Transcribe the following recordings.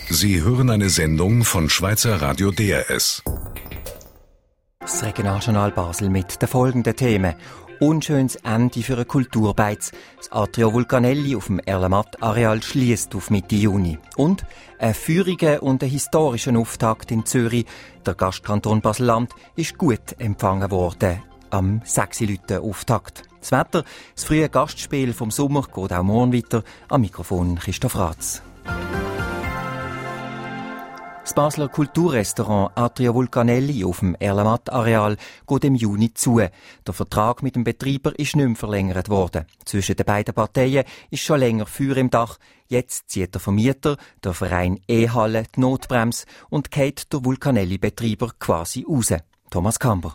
Sie hören eine Sendung von Schweizer Radio DRS. Das Regionaljournal Basel mit den folgenden Themen. Unschönes Ende für ein Kulturbeiz. Das Atrio Vulcanelli auf dem Erlematt-Areal schliesst auf Mitte Juni. Und ein feuriger und ein historischer Auftakt in Zürich. Der Gastkanton Basel-Land ist gut empfangen worden am 6-Auftakt. Das Wetter, das frühe Gastspiel vom Sommer geht auch morgen weiter. Am Mikrofon Christoph Ratz. Das Basler Kulturrestaurant Atrio Vulcanelli auf dem Erlematt-Areal geht im Juni zu. Der Vertrag mit dem Betreiber ist nicht mehr verlängert worden. Zwischen den beiden Parteien ist schon länger Feuer im Dach. Jetzt zieht der Vermieter, der Verein E-Halle, die Notbremse und geht der Vulcanelli-Betreiber quasi raus. Thomas Kamber.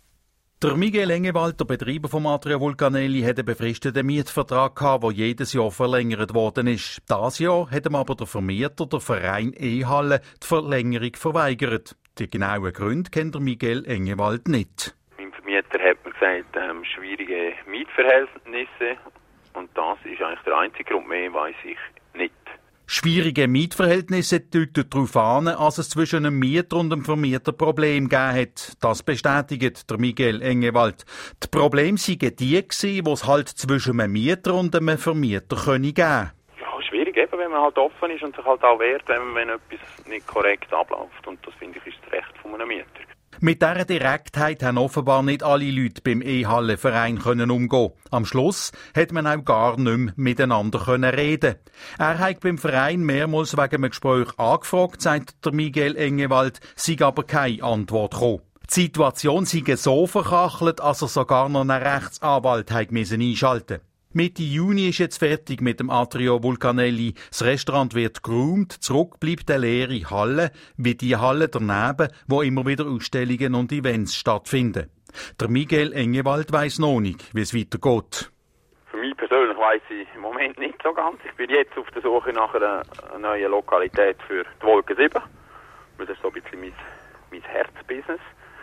Der Miguel Engewald, der Betreiber vom Atrio Vulcanelli, hat einen befristeten Mietvertrag gehabt, der jedes Jahr verlängert worden ist. Dieses Jahr hat ihm aber der Vermieter, der Verein E-Halle, die Verlängerung verweigert. Die genauen Gründe kennt der Miguel Engewald nicht. Mein Vermieter hat mir gesagt, schwierige Mietverhältnisse. Und das ist eigentlich der einzige Grund, mehr weiss ich nicht. Schwierige Mietverhältnisse deuten darauf an, dass es zwischen einem Mieter und einem Vermieter Probleme gegeben hat. Das bestätigt der Miguel Engewald. Die Probleme seien die gewesen, die es halt zwischen einem Mieter und einem Vermieter geben können. Ja, schwierig eben, wenn man halt offen ist und sich halt auch wehrt, wenn etwas nicht korrekt abläuft. Und das, finde ich, ist das Recht von einem Mieter. Mit dieser Direktheit haben offenbar nicht alle Leute beim E-Halle-Verein umgehen. Am Schluss hat man auch gar nicht mehr miteinander reden. Er hat beim Verein mehrmals wegen einem Gespräch angefragt, sagt der Miguel Engewald, sei aber keine Antwort gekommen. Die Situation sei so verkachelt, dass er sogar noch einen Rechtsanwalt einschalten musste. Mitte Juni ist jetzt fertig mit dem Atrio Vulcanelli. Das Restaurant wird geräumt, zurück bleibt eine leere Halle, wie die Halle daneben, wo immer wieder Ausstellungen und Events stattfinden. Der Miguel Engewald weiss noch nicht, wie es weitergeht. Für mich persönlich weiss ich im Moment nicht so ganz. Ich bin jetzt auf der Suche nach einer neuen Lokalität für die Wolke 7. Das ist so ein bisschen mein Herzbusiness.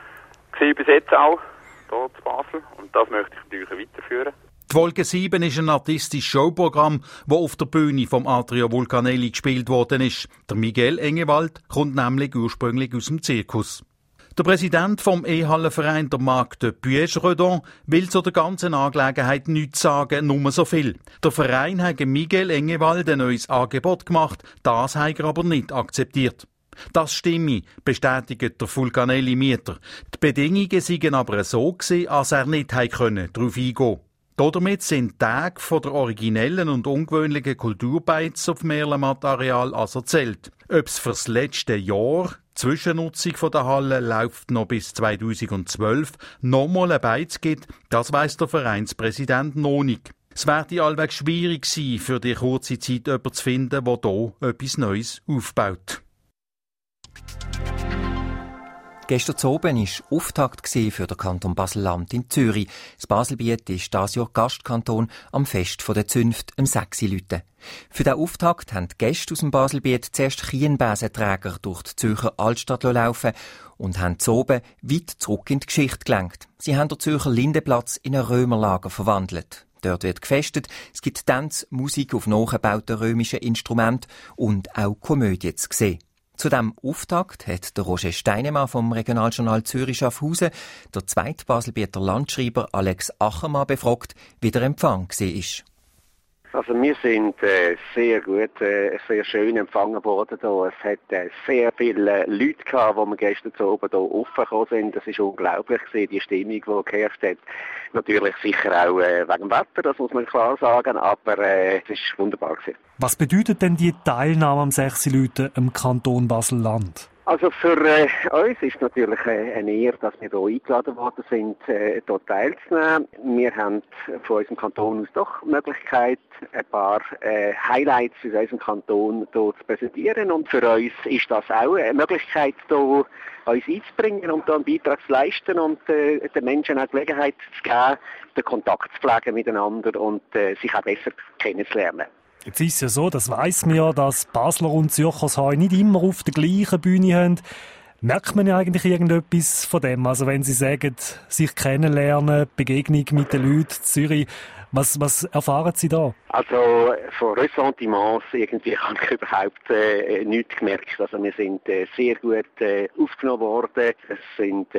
Ich bis jetzt auch hier in Basel und das möchte ich natürlich weiterführen. Die Wolke 7 ist ein artistisches Showprogramm, das auf der Bühne vom Atrio Vulcanelli gespielt worden ist. Der Miguel Engewald kommt nämlich ursprünglich aus dem Zirkus. Der Präsident vom E-Halle-Verein, der Marc de Puech-Redon, will zu der ganzen Angelegenheit nichts sagen, nur so viel. Der Verein hat Miguel Engewald ein neues Angebot gemacht, das hat er aber nicht akzeptiert. Das stimme, bestätigt der Vulcanelli-Mieter. Die Bedingungen seien aber so gewesen, als er nicht darauf eingehen konnte. Damit sind die Tage von der originellen und ungewöhnlichen Kulturbeiz auf dem Erlematt-Areal also zählt. Ob es fürs letzte Jahr, die Zwischennutzung der Halle läuft noch bis 2012, nochmal eine Beiz gibt, das weiss der Vereinspräsident noch nicht. Es werde allweg schwierig sein, für die kurze Zeit jemanden zu finden, der hier etwas Neues aufbaut. Gestern Abend war Auftakt für den Kanton Basel-Land in Zürich. Das Baselbiet ist dieses Jahr Gastkanton am Fest der Zünft am 6. Für den Auftakt haben die Gäste aus dem Baselbiet zuerst Kienbesenträger durch die Zürcher Altstadt laufen und haben zu oben weit zurück in die Geschichte gelenkt. Sie haben den Zürcher Lindenplatz in ein Römerlager verwandelt. Dort wird gefestet, es gibt Tanz, Musik auf nachgebauten römischen Instrumenten und auch Komödie zu sehen. Zu diesem Auftakt hat der Roger Steinemann vom Regionaljournal Zürich-Schaffhausen der zweite Baselbieter Landschreiber Alex Achermann befragt, wie der Empfang war. Also wir sind sehr gut, sehr schön empfangen worden hier. Es hat sehr viele Leute gehabt, die wir gestern oben hier aufgekommen sind. Das ist unglaublich gewesen, die Stimmung, die geherrscht hat. Natürlich sicher auch wegen dem Wetter, das muss man klar sagen, aber es ist wunderbar gewesen. Was bedeutet denn die Teilnahme am 6 im Kanton Basel-Land? Also für uns ist natürlich eine Ehre, dass wir hier eingeladen worden sind, hier teilzunehmen. Wir haben von unserem Kanton aus doch die Möglichkeit, ein paar Highlights aus unserem Kanton hier zu präsentieren. Und für uns ist das auch eine Möglichkeit, hier uns einzubringen und einen Beitrag zu leisten und den Menschen auch die Gelegenheit zu geben, den Kontakt zu pflegen miteinander und sich auch besser kennenzulernen. Jetzt ist es ja so, das weiss man ja, dass Basler und Zürcher Heu nicht immer auf der gleichen Bühne haben. Merkt man ja eigentlich irgendetwas von dem? Also wenn Sie sagen, sich kennenlernen, Begegnung mit den Leuten in Zürich, Was erfahren Sie da? Also von Ressentiments irgendwie habe ich überhaupt nichts gemerkt. Also wir sind sehr gut aufgenommen worden. Es sind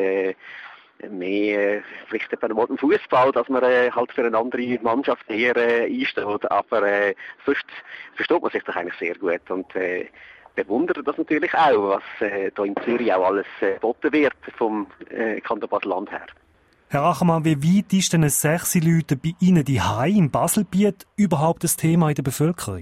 mehr vielleicht beim Fußball, dass man halt für eine andere Mannschaft eher einsteht. Aber sonst versteht man sich doch eigentlich sehr gut und bewundert das natürlich auch, was hier in Zürich auch alles geboten wird vom Kanton Basel-Land her. Herr Achermann, wie weit ist denn ein Sechsi-Leute bei Ihnen daheim im Baselbiet überhaupt das Thema in der Bevölkerung?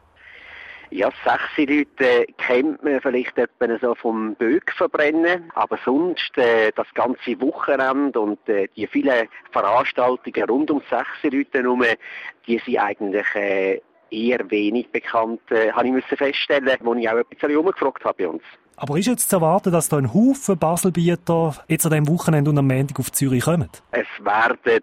Ja, Sechsi-Leute kennt man vielleicht etwa so vom Böck-Verbrennen, aber sonst das ganze Wochenende und die vielen Veranstaltungen rund um Sechsi-Leute herum, die sind eigentlich eher wenig bekannt, habe ich müssen feststellen, wo ich auch ein bisschen rumgefragt habe bei uns. Aber ist jetzt zu erwarten, dass da ein Haufen Baselbieter jetzt an diesem Wochenende und am Montag auf Zürich kommen? Es werden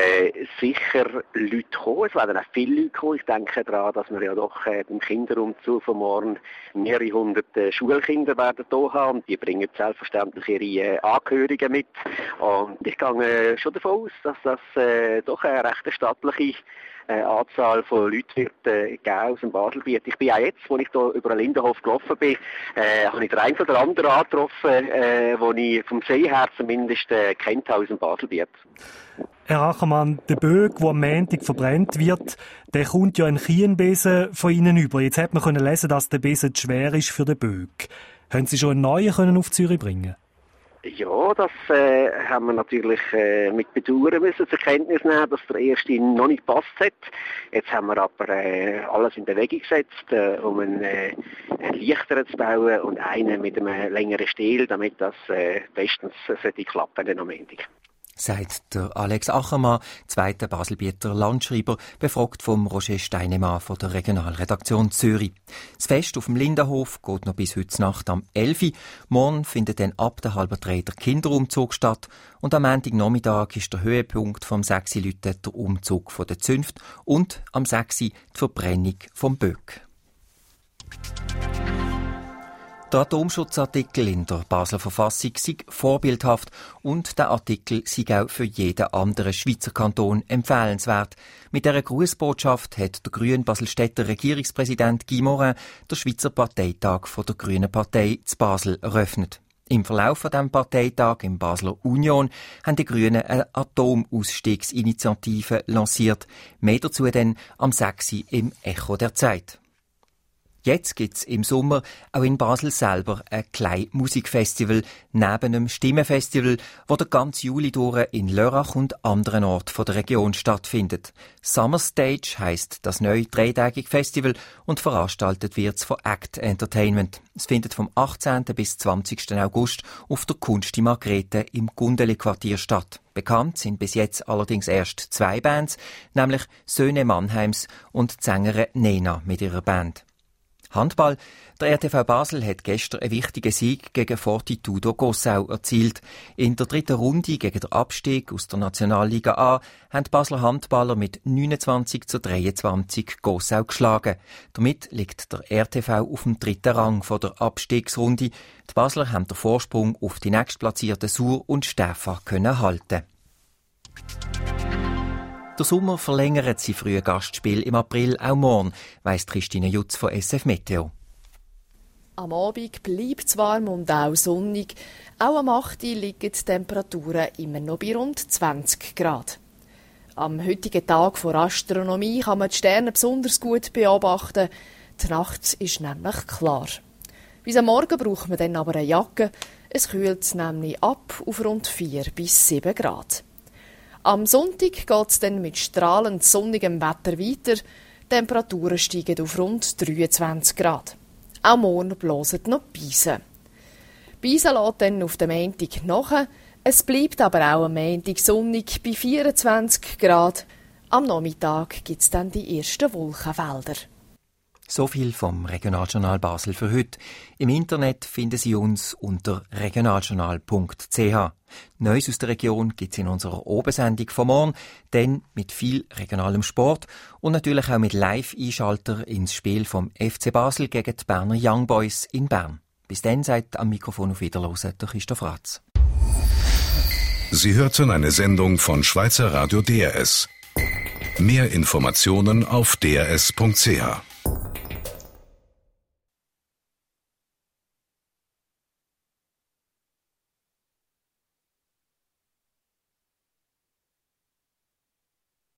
sicher Leute kommen, es werden auch viele Leute kommen. Ich denke daran, dass wir ja doch beim Kinderumzug von morgen mehrere hundert Schulkinder werden hier haben und die bringen selbstverständlich ihre Angehörigen mit. Und ich gehe schon davon aus, dass das doch eine recht stattliche Anzahl von Leuten wird geben aus dem Baselbiet. Ich bin auch jetzt, als ich hier über den Lindenhof gelaufen bin, habe ich den einen oder anderen angetroffen, den ich vom See her zumindest kennt habe aus dem Baselbiet. Herr Achermann, der Böck, der am Montag verbrennt wird, der kommt ja ein Kienbesen von Ihnen über. Jetzt hat man können lesen, dass der Besen zu schwer ist für den Böck. Haben Sie schon einen neuen können auf Zürich bringen? Ja, das haben wir natürlich mit Bedauern müssen zur Kenntnis nehmen, dass der erste noch nicht gepasst hat. Jetzt haben wir aber alles in Bewegung gesetzt, um einen leichteren zu bauen und einen mit einem längeren Stiel, damit das bestens klappen am Montag. Sagt der Alex Achermann, zweiter Baselbieter Landschreiber, befragt vom Roger Steinemann von der Regionalredaktion Zürich. Das Fest auf dem Lindenhof geht noch bis heute Nacht am 11 Uhr. Morgen findet dann ab der 2:30 der Kinderumzug statt und am Montagnachmittag ist der Höhepunkt vom Sechsi-Lüte der Umzug von der Zünft und am 6 Uhr die Verbrennung vom Böck. Der Atomschutzartikel in der Basler Verfassung sei vorbildhaft und der Artikel sei auch für jeden anderen Schweizer Kanton empfehlenswert. Mit dieser Grußbotschaft hat der grüne Baselstädter Regierungspräsident Guy Morin den Schweizer Parteitag von der Grünen Partei zu Basel eröffnet. Im Verlauf von diesem Parteitag im Basler Union haben die Grünen eine Atomausstiegsinitiative lanciert. Mehr dazu dann am 6 Uhr im Echo der Zeit. Jetzt gibt's im Sommer auch in Basel selber ein kleines Musikfestival neben einem Stimmenfestival, das den ganzen Juli durch in Lörrach und anderen Orten der Region stattfindet. Summer Stage heisst das neue dreitägige Festival und veranstaltet wird's von Act Entertainment. Es findet vom 18. bis 20. August auf der Kunsti Margrethe im Gundeli-Quartier statt. Bekannt sind bis jetzt allerdings erst 2 Bands, nämlich Söhne Mannheims und die Sängerin Nena mit ihrer Band. Handball. Der RTV Basel hat gestern einen wichtigen Sieg gegen Fortitudo Gossau erzielt. In der 3. Runde gegen den Abstieg aus der Nationalliga A haben die Basler Handballer mit 29:23 Gossau geschlagen. Damit liegt der RTV auf dem 3. Rang von der Abstiegsrunde. Die Basler haben den Vorsprung auf die nächstplatzierten Sur und Stäfa können halten. Der Sommer verlängert sein frühe Gastspiel im April auch morgen, weiss Christine Jutz von SF Meteo. Am Abend bleibt es warm und auch sonnig. Auch am 8. liegen die Temperaturen immer noch bei rund 20 Grad. Am heutigen Tag vor Astronomie kann man die Sterne besonders gut beobachten. Die Nacht ist nämlich klar. Bis am Morgen braucht man dann aber eine Jacke. Es kühlt nämlich ab auf rund 4 bis 7 Grad. Am Sonntag geht es dann mit strahlend sonnigem Wetter weiter. Die Temperaturen steigen auf rund 23 Grad. Auch morgen blasen noch Beisen. Beisen lässt dann auf den Montag nach. Es bleibt aber auch am Montag sonnig bei 24 Grad. Am Nachmittag gibt es dann die ersten Wolkenfelder. So viel vom Regionaljournal Basel für heute. Im Internet finden Sie uns unter regionaljournal.ch. Neues aus der Region gibt's in unserer Obersendung von morgen, dann mit viel regionalem Sport und natürlich auch mit Live-Einschalter ins Spiel vom FC Basel gegen die Berner Young Boys in Bern. Bis dann sagt am Mikrofon auf Wiederhören der Christoph Ratz. Sie hörten eine Sendung von Schweizer Radio DRS. Mehr Informationen auf drs.ch.